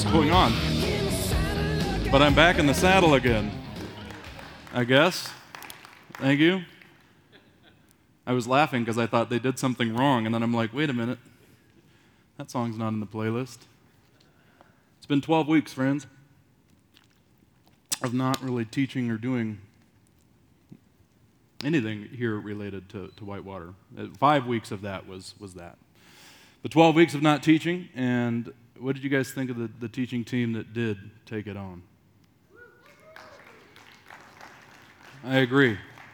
going on? But I'm back in the saddle again, I guess. Thank you. I was laughing because I thought they did something wrong, and then I'm like, wait a minute. That song's not in the playlist. It's been 12 weeks, friends, of not really teaching or doing anything here related to Whitewater. 5 weeks of that was that. But 12 weeks of not teaching, and what did you guys think of the teaching team that did take it on? I agree.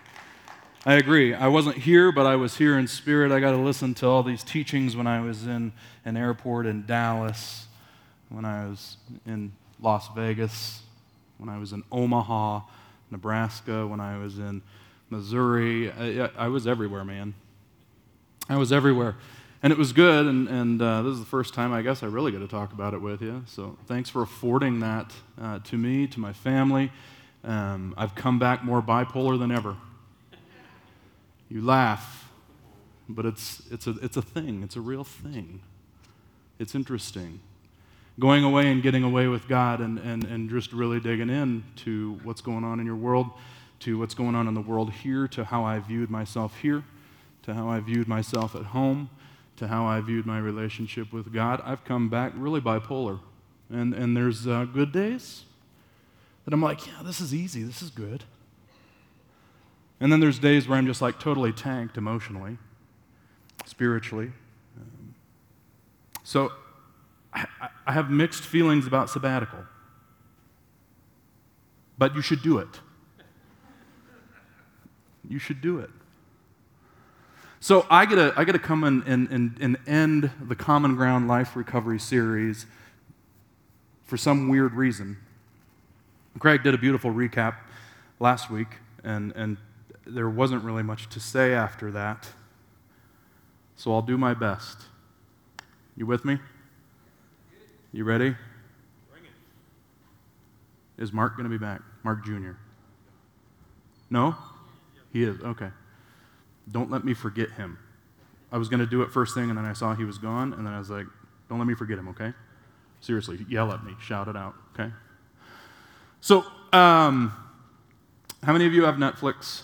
I wasn't here, but I was here in spirit. I got to listen to all these teachings when I was in an airport in Dallas, when I was in Las Vegas, when I was in Omaha, Nebraska, when I was in Missouri. I was everywhere, man. I was everywhere. And it was good, and this is the first time I guess I really get to talk about it with you. So thanks for affording that to me, to my family. I've come back more bipolar than ever. You laugh, but it's a thing. It's a real thing. It's interesting. Going away and getting away with God and just really digging in to what's going on in your world, to what's going on in the world here, to how I viewed myself here, to how I viewed myself at home, to how I viewed my relationship with God. I've come back really bipolar. And there's good days that I'm like, yeah, this is easy, this is good. And then there's days where I'm just like totally tanked emotionally, spiritually. So I have mixed feelings about sabbatical. But you should do it. You should do it. So I get to come and end the Common Ground Life Recovery series for some weird reason. Craig did a beautiful recap last week, and there wasn't really much to say after that. So I'll do my best. You with me? You ready? Bring it. Is Mark going to be back? Mark Jr. No? He is, okay. Don't let me forget him. I was going to do it first thing, and then I saw he was gone, and then I was like, don't let me forget him, okay? Seriously, yell at me, shout it out, okay? So, how many of you have Netflix?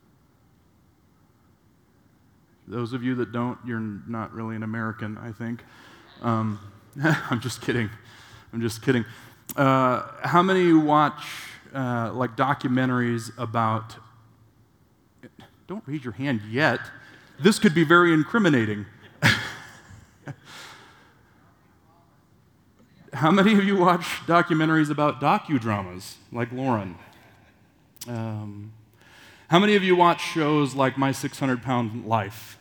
Those of you that don't, you're not really an American, I think. I'm just kidding. How many of you watch like documentaries about... Don't raise your hand yet. This could be very incriminating. How many of you watch documentaries about docudramas, like Lauren? How many of you watch shows like My 600-Pound Life?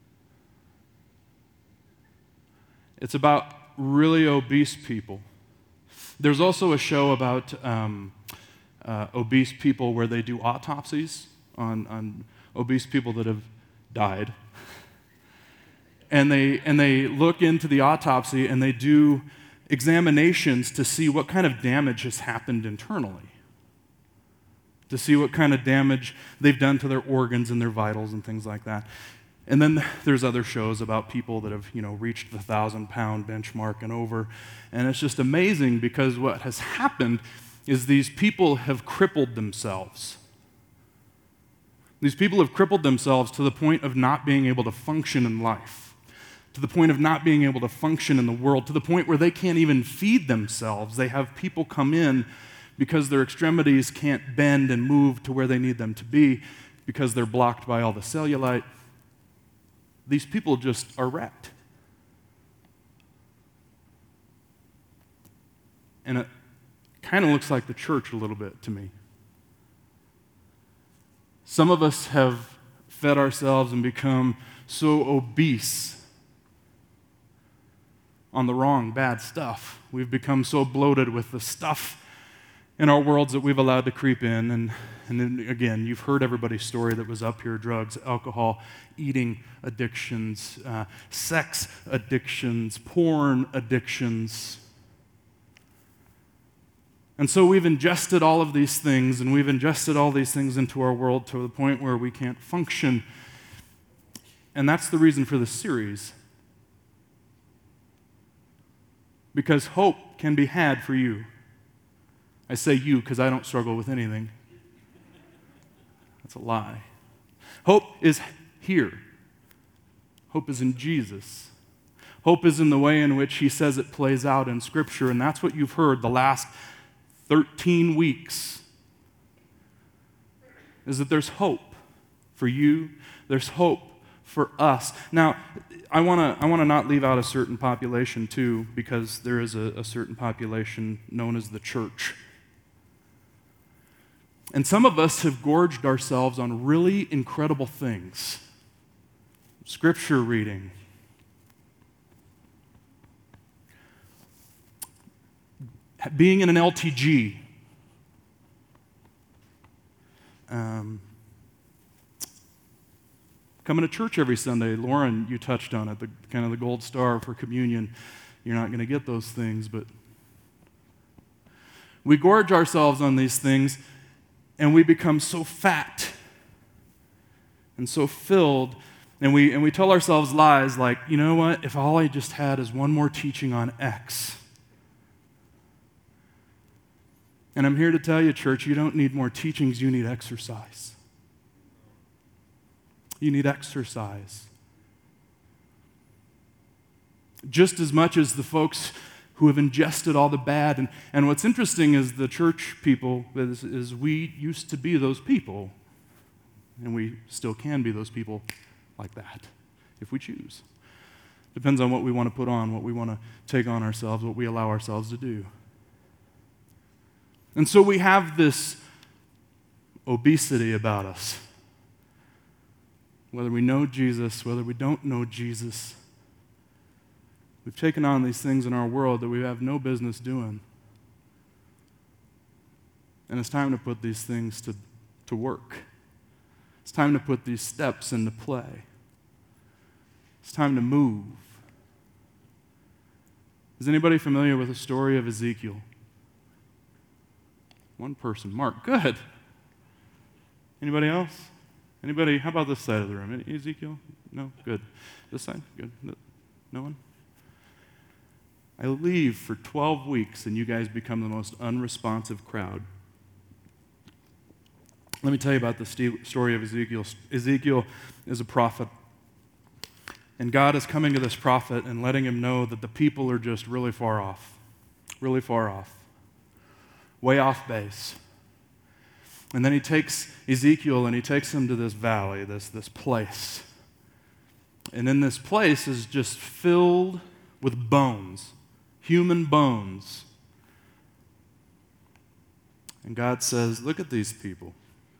It's about really obese people. There's also a show about obese people where they do autopsies on obese people that have died. And they look into the autopsy and they do examinations to see what kind of damage has happened internally, to see what kind of damage they've done to their organs and their vitals and things like that. And then there's other shows about people that have, reached the 1,000-pound benchmark and over. And it's just amazing because what has happened is these people have crippled themselves. These people have crippled themselves to the point of not being able to function in life, to the point of not being able to function in the world, to the point where they can't even feed themselves. They have people come in because their extremities can't bend and move to where they need them to be because they're blocked by all the cellulite. These people just are wrecked. And it kind of looks like the church a little bit to me. Some of us have fed ourselves and become so obese on the wrong, bad stuff. We've become so bloated with the stuff in our worlds that we've allowed to creep in. And then again, you've heard everybody's story that was up here: drugs, alcohol, eating addictions, sex addictions, porn addictions. And so we've ingested all of these things, and we've ingested all these things into our world to the point where we can't function. And that's the reason for this series. because hope can be had for you. I say you because I don't struggle with anything. That's a lie. Hope is here. Hope is in Jesus. Hope is in the way in which he says it plays out in Scripture, and that's what you've heard the last 13 weeks, is that there's hope for you, there's hope for us. Now, I want to not leave out a certain population too, because there is a certain population known as the church. And some of us have gorged ourselves on really incredible things. Scripture reading, being in an LTG, coming to church every Sunday. Lauren, you touched on it, the kind of the gold star for communion. You're not going to get those things, but we gorge ourselves on these things, and we become so fat and so filled, and we tell ourselves lies like, you know what, if all I just had is one more teaching on X. And I'm here to tell you, church, you don't need more teachings, you need exercise. You need exercise. Just as much as the folks who have ingested all the bad. And what's interesting is the church people, is we used to be those people. And we still can be those people like that, if we choose. Depends on what we want to put on, what we want to take on ourselves, what we allow ourselves to do. And so we have this obesity about us. Whether we know Jesus, whether we don't know Jesus, we've taken on these things in our world that we have no business doing. And it's time to put these things to work. It's time to put these steps into play. It's time to move. Is anybody familiar with the story of Ezekiel? One person. Mark, good. Anybody else? Anybody? How about this side of the room? Ezekiel? No? Good. This side? Good. No one? I leave for 12 weeks and you guys become the most unresponsive crowd. Let me tell you about the story of Ezekiel. Ezekiel is a prophet. And God is coming to this prophet and letting him know that the people are just really far off. Really far off. Way off base. And then he takes Ezekiel and he takes him to this valley, this place. And in this place is just filled with bones, human bones. And God says, look at these people.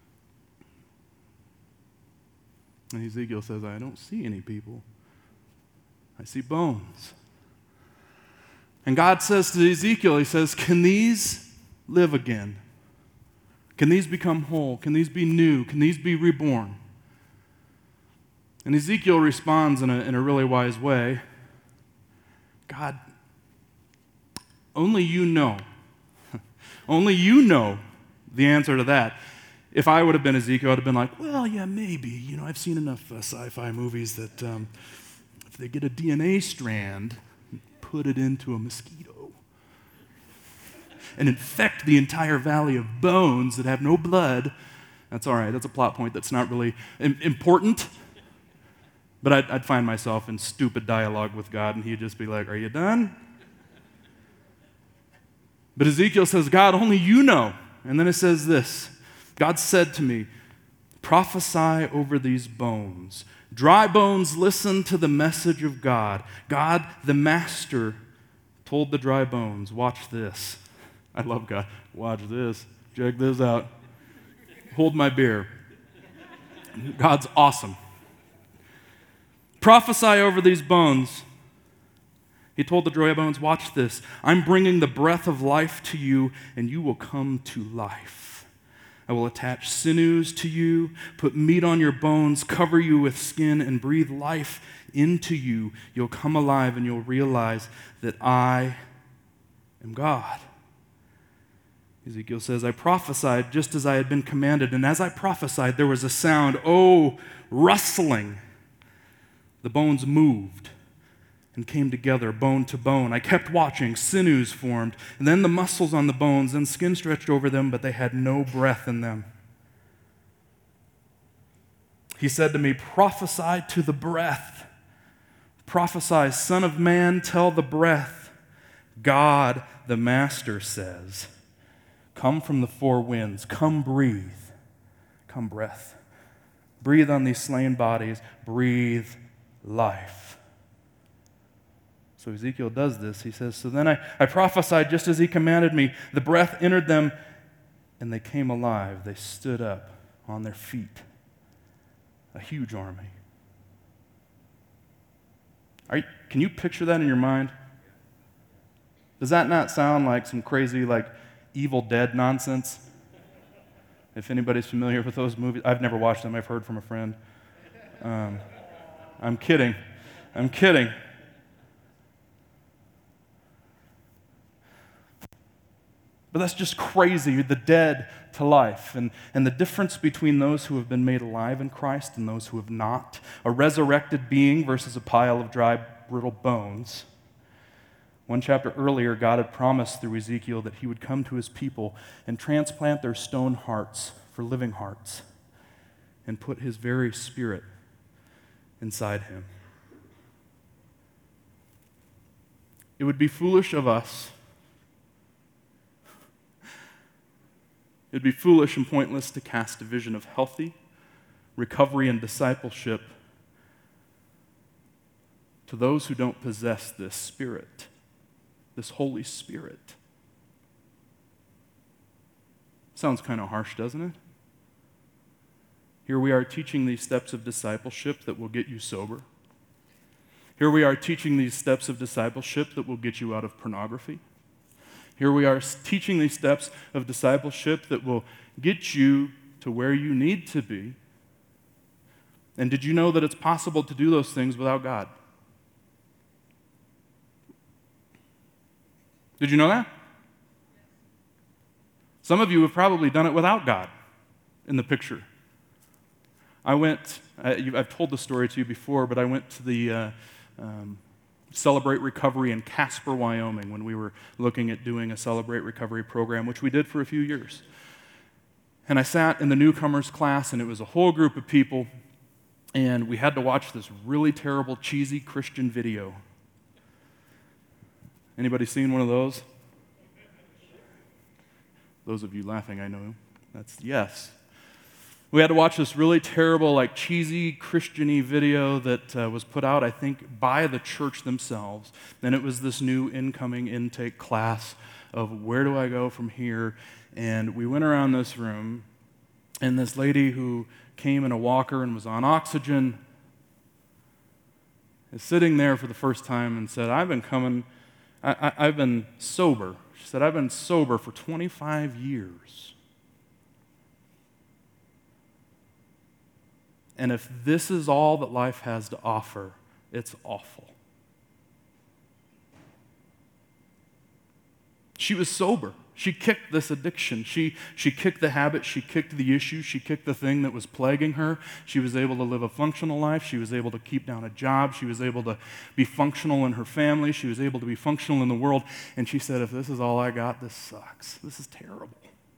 And Ezekiel says, I don't see any people. I see bones. And God says to Ezekiel, he says, can these live again? Can these become whole? Can these be new? Can these be reborn? And Ezekiel responds in a really wise way. God, only you know. Only you know the answer to that. If I would have been Ezekiel, I would have been like, well, yeah, maybe. You know, I've seen enough sci-fi movies that if they get a DNA strand, put it into a mosquito, and infect the entire valley of bones that have no blood. That's all right. That's a plot point that's not really important. But I'd find myself in stupid dialogue with God, and he'd just be like, are you done? But Ezekiel says, God, only you know. And then it says this, God said to me, prophesy over these bones. Dry bones, listen to the message of God. God, the master, told the dry bones, watch this. I love God. Watch this. Check this out. Hold my beer. God's awesome. Prophesy over these bones. He told the dry bones, watch this. I'm bringing the breath of life to you, and you will come to life. I will attach sinews to you, put meat on your bones, cover you with skin, and breathe life into you. You'll come alive, and you'll realize that I am God. Ezekiel says, I prophesied just as I had been commanded, and as I prophesied, there was a sound, rustling. The bones moved, and came together, bone to bone. I kept watching, sinews formed, and then the muscles on the bones, and skin stretched over them, but they had no breath in them. He said to me, prophesy to the breath. Prophesy, Son of Man, tell the breath. God, the Master, says, come from the four winds, come breathe. Come breath. Breathe on these slain bodies, breathe life. So Ezekiel does this. He says, so then I prophesied just as he commanded me. The breath entered them, and they came alive. They stood up on their feet. A huge army. Can you picture that in your mind? Does that not sound like some crazy, Evil Dead nonsense? If anybody's familiar with those movies. I've never watched them. I've heard from a friend. I'm kidding. But that's just crazy, the dead to life, and the difference between those who have been made alive in Christ and those who have not. A resurrected being versus a pile of dry, brittle bones. One chapter earlier, God had promised through Ezekiel that he would come to his people and transplant their stone hearts for living hearts and put his very spirit inside him. It would be foolish of us. It would be foolish and pointless to cast a vision of healthy recovery and discipleship to those who don't possess this Spirit, this Holy Spirit. Sounds kind of harsh, doesn't it? Here we are teaching these steps of discipleship that will get you sober. Here we are teaching these steps of discipleship that will get you out of pornography. Here we are teaching these steps of discipleship that will get you to where you need to be. And did you know that it's possible to do those things without God? Did you know that? Some of you have probably done it without God in the picture. I've told the story to you before, but I went to the Celebrate Recovery in Casper, Wyoming, when we were looking at doing a Celebrate Recovery program, which we did for a few years. And I sat in the newcomers class, and it was a whole group of people, and we had to watch this really terrible, cheesy Christian video. Anybody seen one of those? Those of you laughing, I know. That's yes. We had to watch this really terrible, cheesy Christian-y video that was put out, I think, by the church themselves. Then it was this new incoming intake class of where do I go from here? And we went around this room, and this lady who came in a walker and was on oxygen is sitting there for the first time and said, I've been sober. She said, I've been sober for 25 years. And if this is all that life has to offer, it's awful. She was sober. She kicked this addiction. She kicked the habit. She kicked the issue. She kicked the thing that was plaguing her. She was able to live a functional life. She was able to keep down a job. She was able to be functional in her family. She was able to be functional in the world. And she said, if this is all I got, this sucks. This is terrible.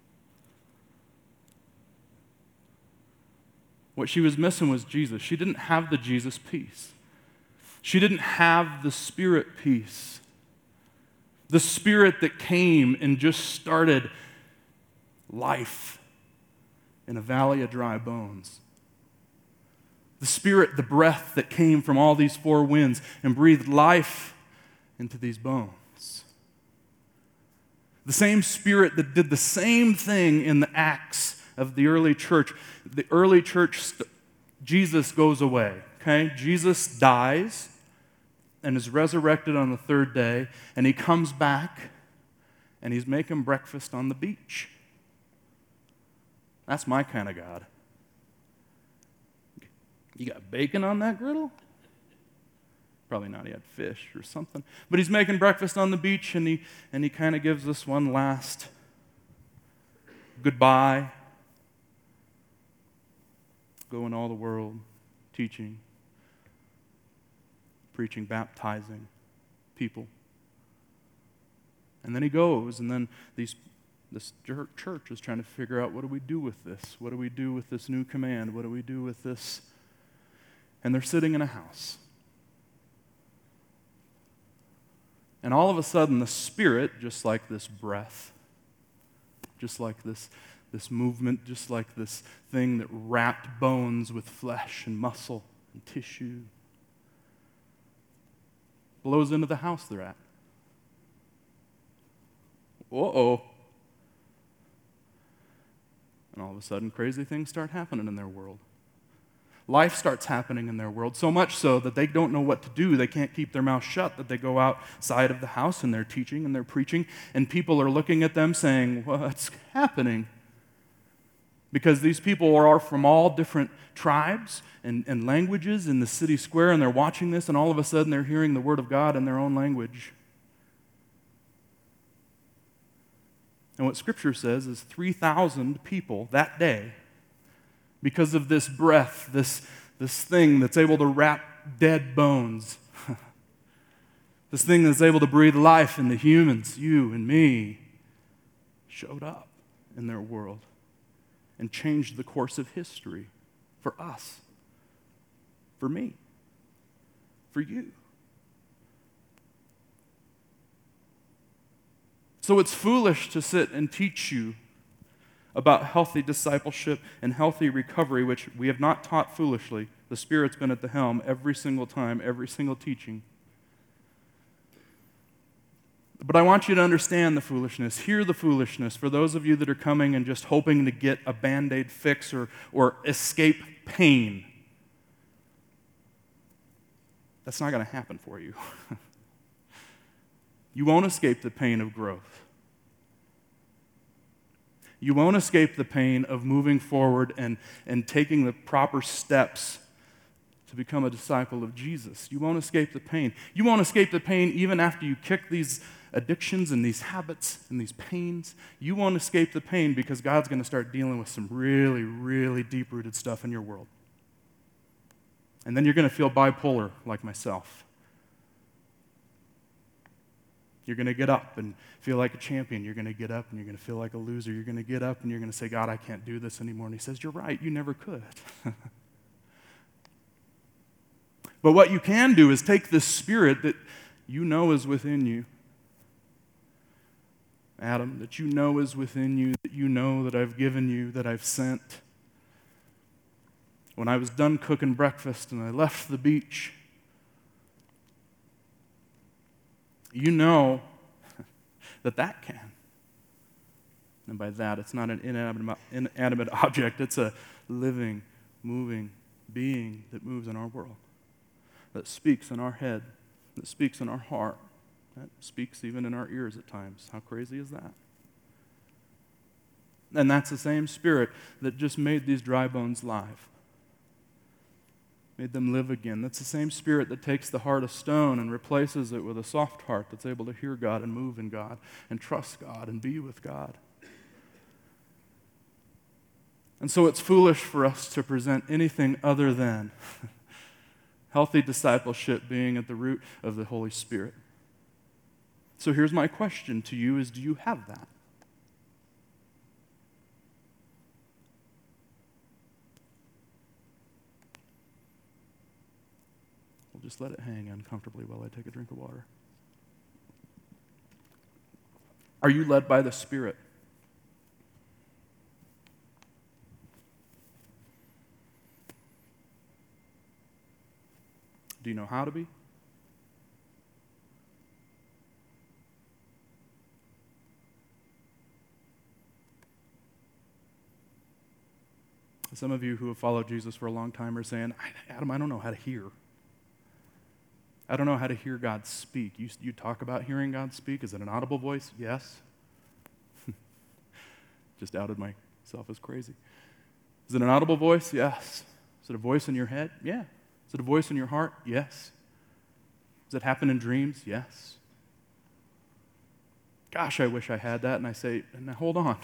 What she was missing was Jesus. She didn't have the Jesus peace. She didn't have the Spirit peace. The Spirit that came and just started life in a valley of dry bones. The Spirit, the breath that came from all these four winds and breathed life into these bones. The same Spirit that did the same thing in the Acts of the early church. The early church, Jesus goes away, okay? Jesus dies and is resurrected on the third day, and he comes back, and he's making breakfast on the beach. That's my kind of God. You got bacon on that griddle? Probably not, he had fish or something. But he's making breakfast on the beach, and he kind of gives us one last goodbye. Go in all the world, teaching, preaching, baptizing people. And then he goes, and then this church is trying to figure out, what do we do with this? What do we do with this new command? What do we do with this? And they're sitting in a house. And all of a sudden, the Spirit, just like this breath, just like this movement, just like this thing that wrapped bones with flesh and muscle and tissue, blows into the house they're at. Uh-oh. And all of a sudden, crazy things start happening in their world. Life starts happening in their world, so much so that they don't know what to do. They can't keep their mouth shut, that they go outside of the house and they're teaching and they're preaching, and people are looking at them saying, what's happening? Because these people are from all different tribes and languages in the city square, and they're watching this, and all of a sudden they're hearing the Word of God in their own language. And what Scripture says is 3,000 people that day, because of this breath, this thing that's able to wrap dead bones, this thing that's able to breathe life into humans, you and me, showed up in their world and changed the course of history for us, for me, for you. So it's foolish to sit and teach you about healthy discipleship and healthy recovery, which we have not taught foolishly. The Spirit's been at the helm every single time, every single teaching. But I want you to understand the foolishness, hear the foolishness for those of you that are coming and just hoping to get a Band-Aid fix or escape pain. That's not going to happen for you. You won't escape the pain of growth. You won't escape the pain of moving forward and taking the proper steps to become a disciple of Jesus. You won't escape the pain. You won't escape the pain even after you kick these addictions and these habits and these pains. You won't escape the pain because God's going to start dealing with some really, really deep-rooted stuff in your world. And then you're going to feel bipolar like myself. You're going to get up and feel like a champion. You're going to get up and you're going to feel like a loser. You're going to get up and you're going to say, God, I can't do this anymore. And he says, you're right, you never could. But what you can do is take this Spirit that you know is within you, Adam, that you know is within you, that you know that I've given you, that I've sent. When I was done cooking breakfast and I left the beach, you know that can. And by that, it's not an inanimate object. It's a living, moving being that moves in our world, that speaks in our head, that speaks in our heart, that speaks even in our ears at times. How crazy is that? And that's the same Spirit that just made these dry bones live, made them live again. That's the same Spirit that takes the heart of stone and replaces it with a soft heart that's able to hear God and move in God and trust God and be with God. And so it's foolish for us to present anything other than healthy discipleship being at the root of the Holy Spirit. So here's my question to you is, do you have that? We'll just let it hang uncomfortably while I take a drink of water. Are you led by the Spirit? Do you know how to be? Some of you who have followed Jesus for a long time are saying, Adam, I don't know how to hear. I don't know how to hear God speak. You talk about hearing God speak. Is it an audible voice? Yes. Just outed myself as crazy. Is it an audible voice? Yes. Is it a voice in your head? Yeah. Is it a voice in your heart? Yes. Does it happen in dreams? Yes. Gosh, I wish I had that. And I say, now hold on.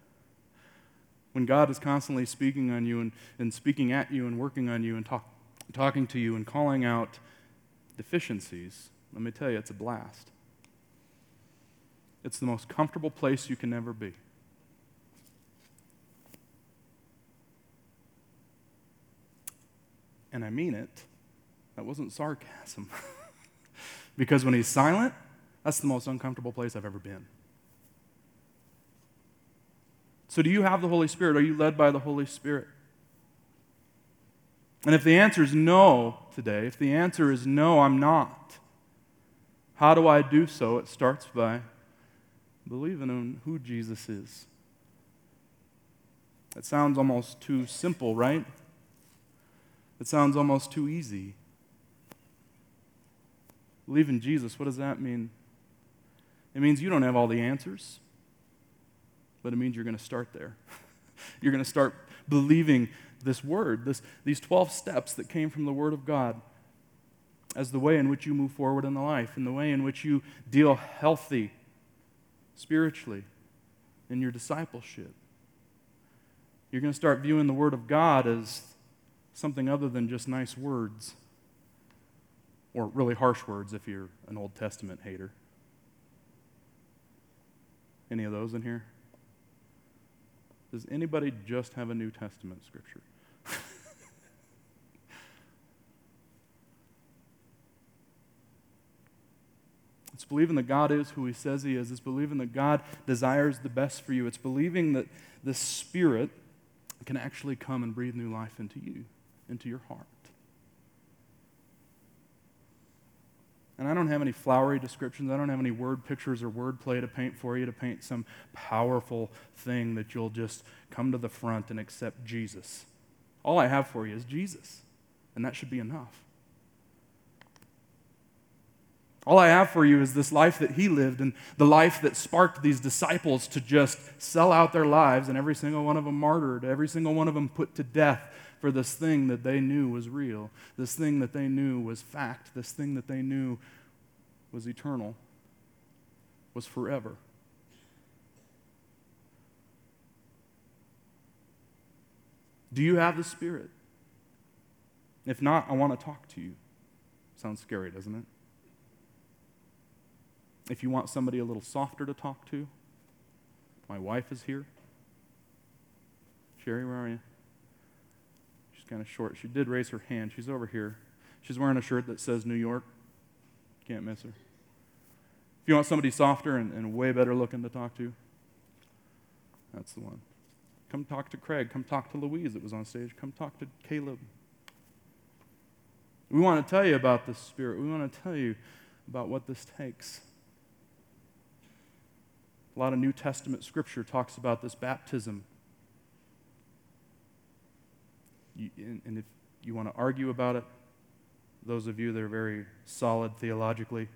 When God is constantly speaking on you and speaking at you and working on you and talking to you and calling out deficiencies, let me tell you, it's a blast. It's the most comfortable place you can ever be. And I mean it. That wasn't sarcasm. Because when he's silent, that's the most uncomfortable place I've ever been. So do you have the Holy Spirit? Are you led by the Holy Spirit? And if the answer is no today, if the answer is no, I'm not, how do I do so? It starts by believing in who Jesus is. It sounds almost too simple, right? It sounds almost too easy. Believe in Jesus, what does that mean? It means you don't have all the answers, but it means you're going to start there. You're going to start believing this word, these 12 steps that came from the Word of God as the way in which you move forward in the life, and the way in which you deal healthy spiritually in your discipleship. You're going to start viewing the Word of God as something other than just nice words, or really harsh words if you're an Old Testament hater. Any of those in here? Does anybody just have a New Testament scripture? It's believing that God is who He says He is. It's believing that God desires the best for you. It's believing that the Spirit can actually come and breathe new life into you, into your heart. And I don't have any flowery descriptions. I don't have any word pictures or word play to paint for you, to paint some powerful thing that you'll just come to the front and accept Jesus. All I have for you is Jesus, and that should be enough. All I have for you is this life that He lived, and the life that sparked these disciples to just sell out their lives, and every single one of them martyred, every single one of them put to death for this thing that they knew was real, this thing that they knew was fact, this thing that they knew was eternal, was forever. Do you have the Spirit? If not, I want to talk to you. Sounds scary, doesn't it? If you want somebody a little softer to talk to, my wife is here. Sherry, where are you? She's kind of short. She did raise her hand. She's over here. She's wearing a shirt that says New York. Can't miss her. If you want somebody softer and way better looking to talk to, that's the one. Come talk to Craig. Come talk to Louise that was on stage. Come talk to Caleb. We want to tell you about this Spirit. We want to tell you about what this takes. A lot of New Testament scripture talks about this baptism. And if you want to argue about it, those of you that are very solid theologically,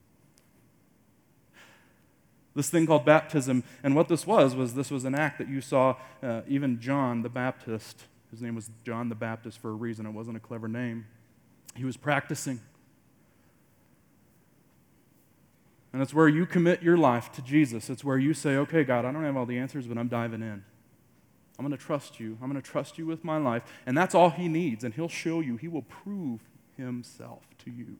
this thing called baptism, and what this was this was an act that you saw even John the Baptist, his name was John the Baptist for a reason, it wasn't a clever name, he was practicing. And it's where you commit your life to Jesus. It's where you say, okay, God, I don't have all the answers, but I'm diving in. I'm going to trust you. I'm going to trust you with my life. And that's all He needs, and He'll show you. He will prove Himself to you.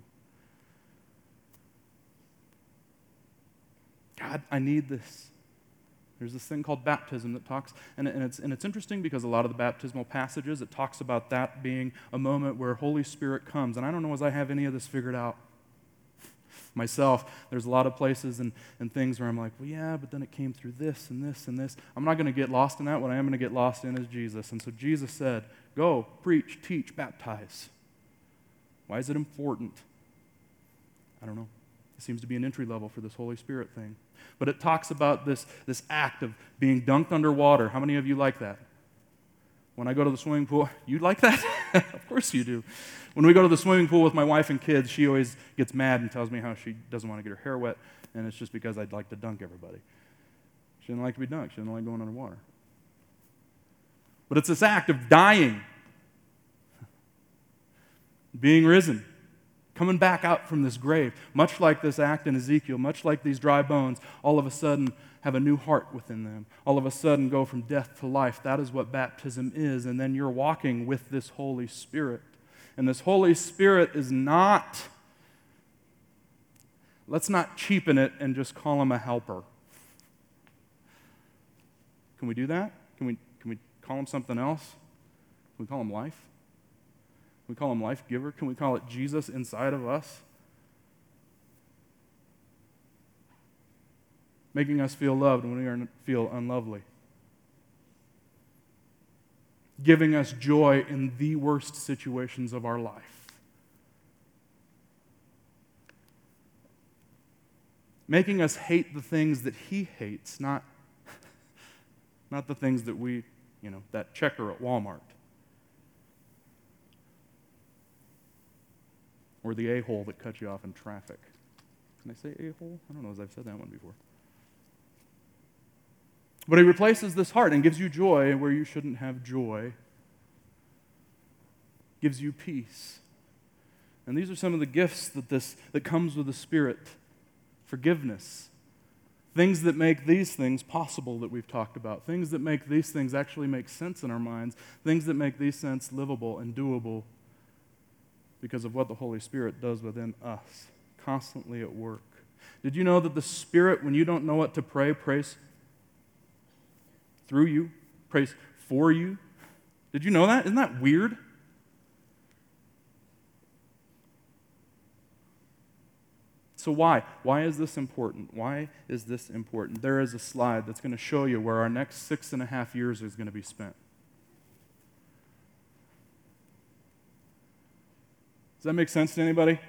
God, I need this. There's this thing called baptism that talks, and it's interesting because a lot of the baptismal passages, it talks about that being a moment where Holy Spirit comes. And I don't know as I have any of this figured out. Myself, there's a lot of places and things where I'm like, well, yeah, but then it came through this and this and this. I'm not going to get lost in that. What I am going to get lost in is Jesus. And so Jesus said, go, preach, teach, baptize. Why is it important? I don't know. It seems to be an entry level for this Holy Spirit thing. But it talks about this act of being dunked underwater. How many of you like that? When I go to the swimming pool, you like that? Of course you do. When we go to the swimming pool with my wife and kids, she always gets mad and tells me how she doesn't want to get her hair wet, and it's just because I'd like to dunk everybody. She didn't like to be dunked. She didn't like going underwater. But it's this act of dying, being risen, coming back out from this grave, much like this act in Ezekiel, much like these dry bones, all of a sudden have a new heart within them. All of a sudden go from death to life. That is what baptism is. And then you're walking with this Holy Spirit. And this Holy Spirit is not, let's not cheapen it and just call him a helper. Can we do that? Can we call him something else? Can we call him life? Can we call him life giver? Can we call it Jesus inside of us? Making us feel loved when we feel unlovely. Giving us joy in the worst situations of our life. Making us hate the things that he hates, not the things that we, that checker at Walmart. Or the a-hole that cuts you off in traffic. Can I say a-hole? I don't know if I've said that one before. But he replaces this heart and gives you joy where you shouldn't have joy. Gives you peace. And these are some of the gifts that comes with the Spirit. Forgiveness. Things that make these things possible that we've talked about. Things that make these things actually make sense in our minds. Things that make these things livable and doable because of what the Holy Spirit does within us. Constantly at work. Did you know that the Spirit, when you don't know what to pray, prays through you, prays for you? Did you know that? Isn't that weird? So why? Why is this important? Why is this important? There is a slide that's going to show you where our next 6.5 years is going to be spent. Does that make sense to anybody?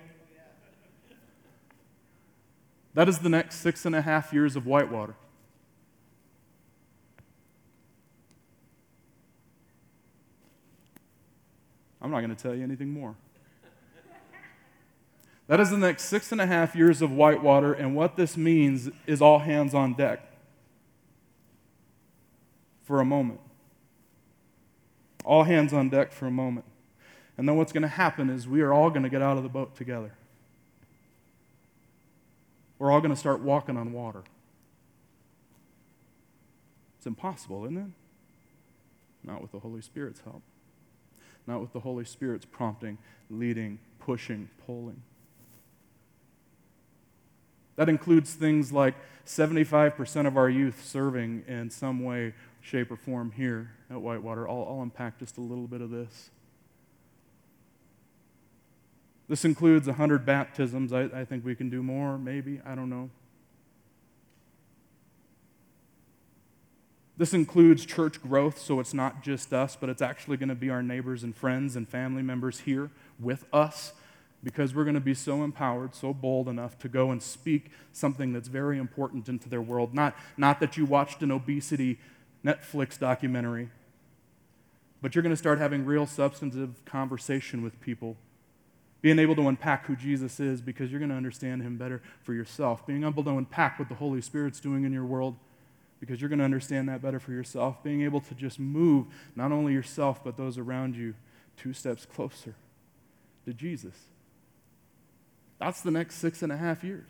That is the next 6.5 years of Whitewater. I'm not going to tell you anything more. That is the next 6.5 years of Whitewater, and what this means is all hands on deck for a moment. All hands on deck for a moment. And then what's going to happen is we are all going to get out of the boat together. We're all going to start walking on water. It's impossible, isn't it? Not with the Holy Spirit's help. Not with the Holy Spirit's prompting, leading, pushing, pulling. That includes things like 75% of our youth serving in some way, shape, or form here at Whitewater. I'll unpack just a little bit of this. This includes 100 baptisms. I think we can do more, maybe. I don't know. This includes church growth, so it's not just us, but it's actually going to be our neighbors and friends and family members here with us, because we're going to be so empowered, so bold enough to go and speak something that's very important into their world. Not that you watched an obesity Netflix documentary, but you're going to start having real substantive conversation with people, being able to unpack who Jesus is because you're going to understand him better for yourself, being able to unpack what the Holy Spirit's doing in your world because you're going to understand that better for yourself, being able to just move not only yourself but those around you 2 steps closer to Jesus. That's the next 6.5 years.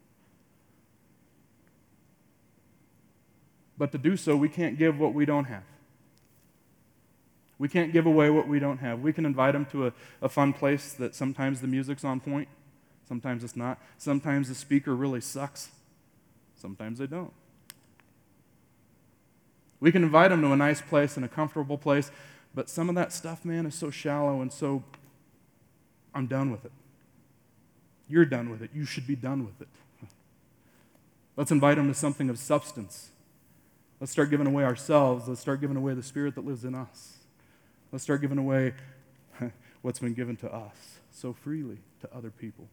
But to do so, we can't give what we don't have. We can't give away what we don't have. We can invite them to a fun place that sometimes the music's on point, sometimes it's not. Sometimes the speaker really sucks, sometimes they don't. We can invite them to a nice place and a comfortable place, but some of that stuff, man, is so shallow and so, I'm done with it. You're done with it. You should be done with it. Let's invite them to something of substance. Let's start giving away ourselves. Let's start giving away the Spirit that lives in us. Let's start giving away what's been given to us so freely to other people.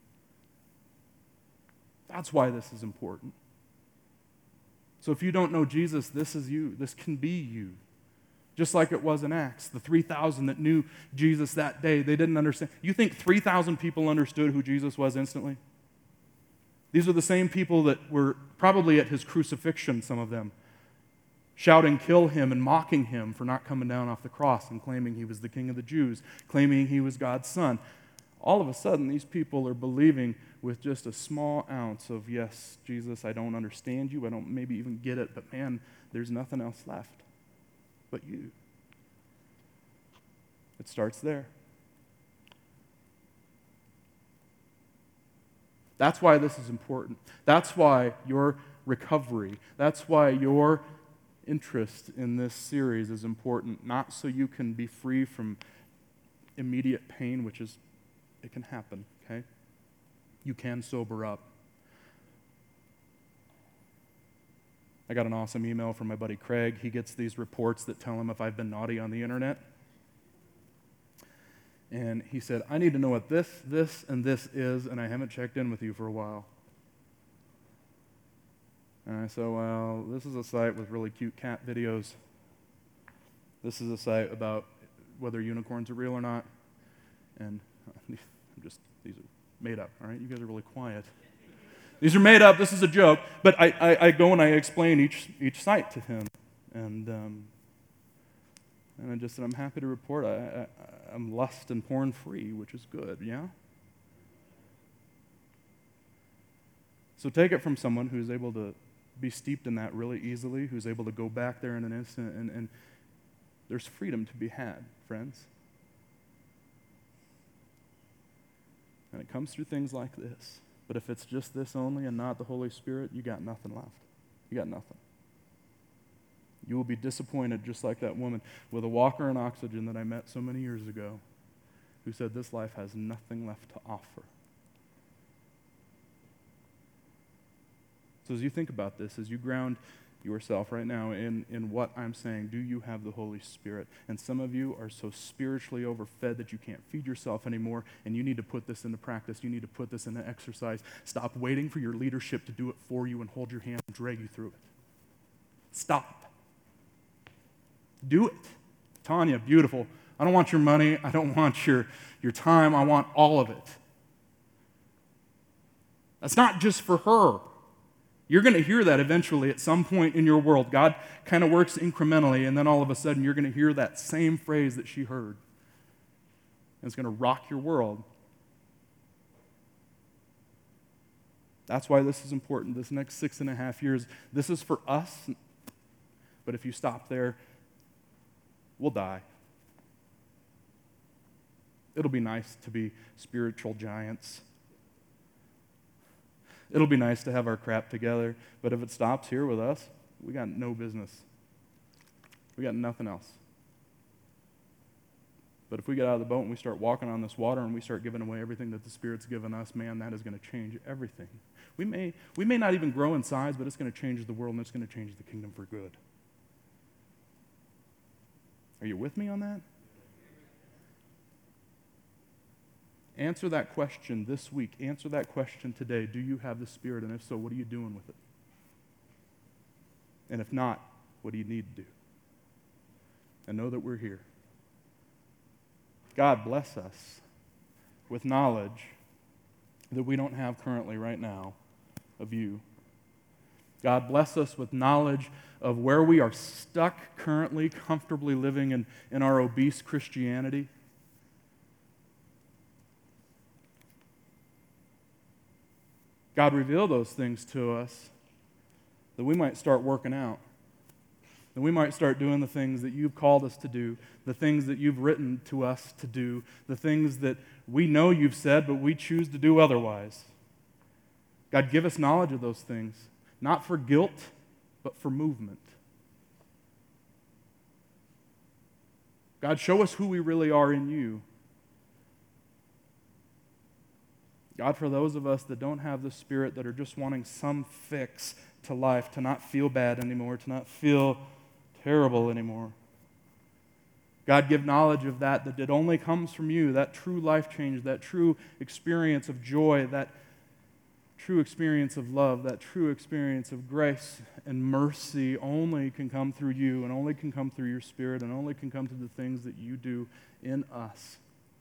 That's why this is important. So if you don't know Jesus, this is you. This can be you. Just like it was in Acts. The 3,000 that knew Jesus that day, they didn't understand. You think 3,000 people understood who Jesus was instantly? These are the same people that were probably at his crucifixion, some of them, shouting, "Kill him," and mocking him for not coming down off the cross and claiming he was the King of the Jews, claiming he was God's son. All of a sudden, these people are believing with just a small ounce of, yes, Jesus, I don't understand you, I don't maybe even get it, but man, there's nothing else left but you. It starts there. That's why this is important. That's why your recovery, that's why your interest in this series is important, not so you can be free from immediate pain, which is, it can happen, okay? You can sober up. I got an awesome email from my buddy Craig. He gets these reports that tell him if I've been naughty on the internet. And he said, I need to know what this, and this is, and I haven't checked in with you for a while. And I said, well, this is a site with really cute cat videos. This is a site about whether unicorns are real or not. And these are made up, all right? You guys are really quiet. These are made up. This is a joke. But I go and I explain each site to him. And I just said, I'm happy to report I'm lust and porn free, which is good, yeah? So take it from someone who's able to be steeped in that really easily, who's able to go back there in an instant, and there's freedom to be had, friends. And it comes through things like this. But if it's just this only and not the Holy Spirit, you got nothing left. You got nothing. You will be disappointed just like that woman with a walker and oxygen that I met so many years ago who said this life has nothing left to offer. So as you think about this, as you ground yourself right now in what I'm saying, do you have the Holy Spirit? And some of you are so spiritually overfed that you can't feed yourself anymore, and you need to put this into practice. You need to put this into exercise. Stop waiting for your leadership to do it for you and hold your hand and drag you through it. Stop. Do it. Tanya, beautiful. I don't want your money. I don't want your time. I want all of it. That's not just for her. You're going to hear that eventually at some point in your world. God kind of works incrementally, and then all of a sudden you're going to hear that same phrase that she heard. And it's going to rock your world. That's why this is important. This next 6.5 years, this is for us. But if you stop there, we'll die. It'll be nice to be spiritual giants. It'll be nice to have our crap together, but if it stops here with us, we got no business. We got nothing else. But if we get out of the boat and we start walking on this water and we start giving away everything that the Spirit's given us, man, that is going to change everything. We may not even grow in size, but it's going to change the world and it's going to change the kingdom for good. Are you with me on that? Answer that question this week. Answer that question today. Do you have the Spirit? And if so, what are you doing with it? And if not, what do you need to do? And know that we're here. God bless us with knowledge that we don't have currently right now of you. God bless us with knowledge of where we are stuck currently, comfortably living in our obese Christianity. God, reveal those things to us that we might start working out, that we might start doing the things that you've called us to do, the things that you've written to us to do, the things that we know you've said, but we choose to do otherwise. God, give us knowledge of those things, not for guilt, but for movement. God, show us who we really are in you. God, for those of us that don't have the Spirit, that are just wanting some fix to life, to not feel bad anymore, to not feel terrible anymore. God, give knowledge of that it only comes from you, that true life change, that true experience of joy, that true experience of love, that true experience of grace and mercy only can come through you and only can come through your Spirit and only can come through the things that you do in us.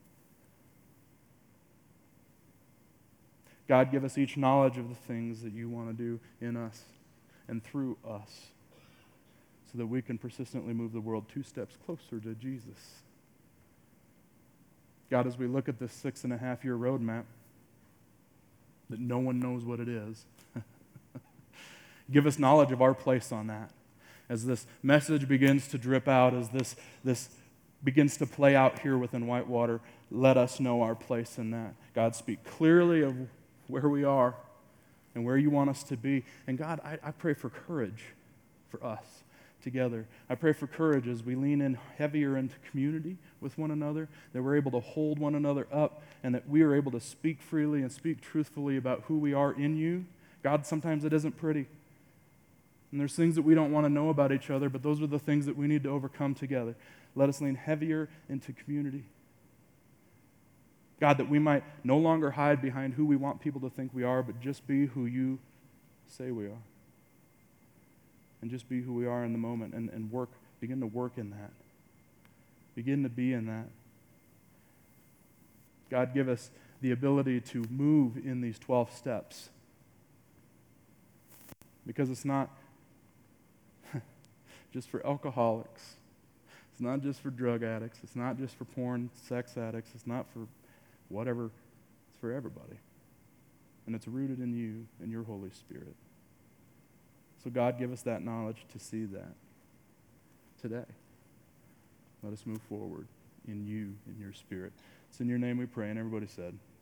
God, give us each knowledge of the things that you want to do in us and through us so that we can persistently move the world 2 steps closer to Jesus. God, as we look at this 6.5-year roadmap that no one knows what it is, give us knowledge of our place on that. As this message begins to drip out, as this begins to play out here within Whitewater, let us know our place in that. God, speak clearly of where we are and where you want us to be. And God, I pray for courage for us together. I pray for courage as we lean in heavier into community with one another, that we're able to hold one another up, and that we are able to speak freely and speak truthfully about who we are in you. God, sometimes it isn't pretty. And there's things that we don't want to know about each other, but those are the things that we need to overcome together. Let us lean heavier into community. God, that we might no longer hide behind who we want people to think we are, but just be who you say we are. And just be who we are in the moment and begin to work in that. Begin to be in that. God, give us the ability to move in these 12 steps. Because it's not just for alcoholics. It's not just for drug addicts. It's not just for porn, sex addicts. It's not for whatever. It's for everybody. And it's rooted in you and your Holy Spirit. So God, give us that knowledge to see that today. Let us move forward in you, in your Spirit. It's in your name we pray, and everybody said,